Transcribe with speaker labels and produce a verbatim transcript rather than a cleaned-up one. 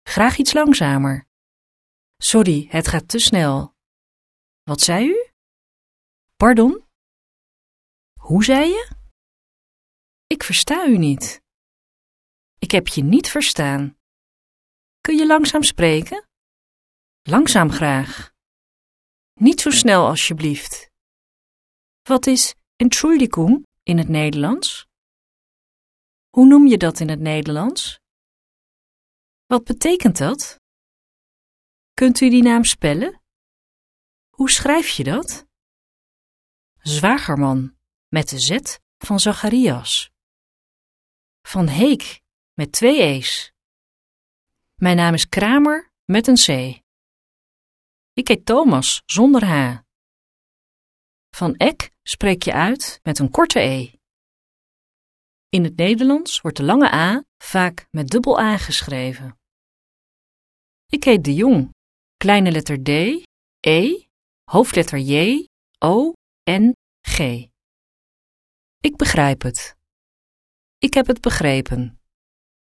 Speaker 1: Graag iets langzamer. Sorry, het gaat te snel. Wat zei u? Pardon? Hoe zei je? Ik versta u niet. Ik heb je niet verstaan. Kun je langzaam spreken? Langzaam graag. Niet zo snel alsjeblieft. Wat is Entschuldigung in het Nederlands? Hoe noem je dat in het Nederlands? Wat betekent dat? Kunt u die naam spellen? Hoe schrijf je dat? Zwagerman met de Z van Zacharias. Van Heek met twee E's. Mijn naam is Kramer met een C. Ik heet Thomas zonder H. Van Eck spreek je uit met een korte E. In het Nederlands wordt de lange A vaak met dubbel A geschreven. Ik heet De Jong, kleine letter D, E, hoofdletter J, O, N, G. Ik begrijp het. Ik heb het begrepen.